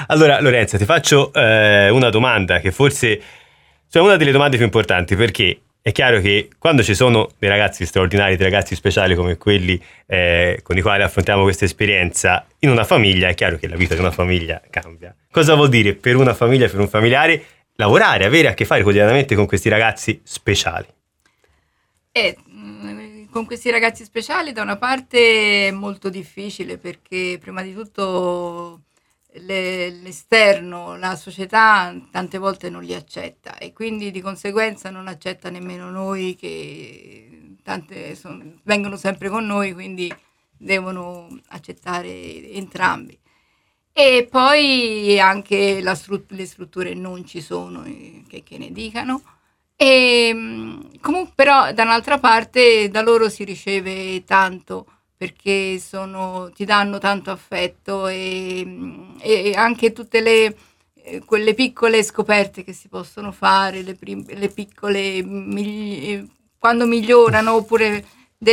Allora, Lorenza, ti faccio una domanda che forse è una delle domande più importanti, perché è chiaro che quando ci sono dei ragazzi straordinari, dei ragazzi speciali come quelli con i quali affrontiamo questa esperienza, in una famiglia è chiaro che la vita di una famiglia cambia. Cosa vuol dire per una famiglia, per un familiare, lavorare, avere a che fare quotidianamente con questi ragazzi speciali? Con questi ragazzi speciali da una parte è molto difficile, perché prima di tutto l'esterno, la società tante volte non li accetta, e quindi di conseguenza non accetta nemmeno noi, che vengono sempre con noi, quindi devono accettare entrambi. E poi anche le strutture non ci sono, che ne dicano. Comunque, però da un'altra parte da loro si riceve tanto, perché ti danno tanto affetto, e anche tutte quelle piccole scoperte che si possono fare, le piccole quando migliorano, oppure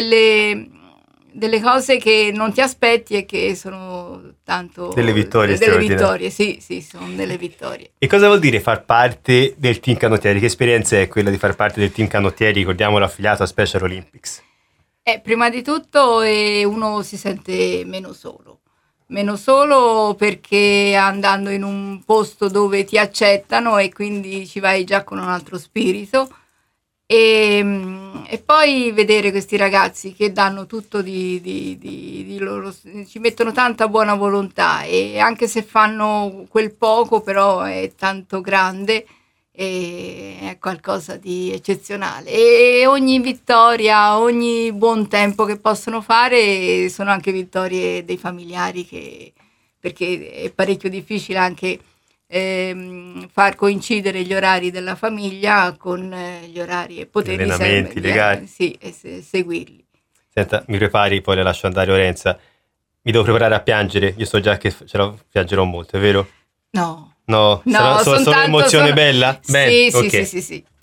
delle cose che non ti aspetti e che sono tanto delle vittorie sì, sono delle vittorie. E cosa vuol dire far parte del team canottieri? Che esperienza è quella di far parte del team canottieri, ricordiamolo, affiliato a Special Olympics? Prima di tutto uno si sente meno solo perché andando in un posto dove ti accettano, e quindi ci vai già con un altro spirito. E poi vedere questi ragazzi che danno tutto di loro, ci mettono tanta buona volontà, e anche se fanno quel poco, però è tanto grande, e è qualcosa di eccezionale. E ogni vittoria, ogni buon tempo che possono fare sono anche vittorie dei familiari, perché è parecchio difficile anche far coincidere gli orari della famiglia con gli orari, e poterli allenamenti legati. Sì, e seguirli. Senta, mi prepari, poi le lascio andare, Lorenza. Mi devo preparare a piangere, io so già che piangerò molto, è vero? No, Sarà solo emozione bella? Sì, Okay. sì.